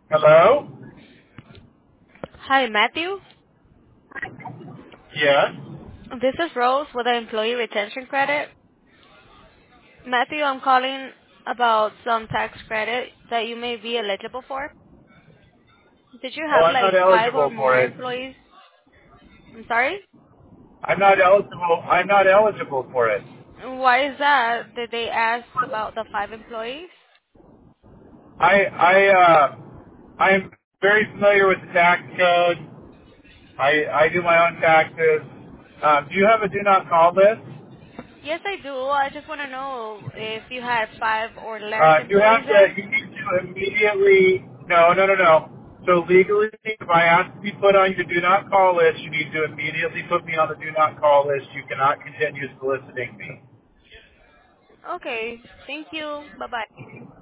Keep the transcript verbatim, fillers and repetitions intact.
Hello? Hi, Matthew. Yes. This is Rose with the Employee Retention Credit. Matthew, I'm calling about some tax credit that you may be eligible for. Did you Oh, have I'm like not five or eligible for more it. employees? I'm sorry? I'm not eligible. I'm not eligible for it. Why is that? Did they ask about the five employees? I I uh I'm very familiar with the tax code. I I do my own taxes. Um, do you have a do not call list? Yes, I do. I just want to know if you had five or less Uh, you employees have to. there. You need to immediately. No, no, no, no. So legally, if I ask to be put on your do not call list, you need to immediately put me on the do not call list. You cannot continue soliciting me. Okay. Thank you. Bye-bye.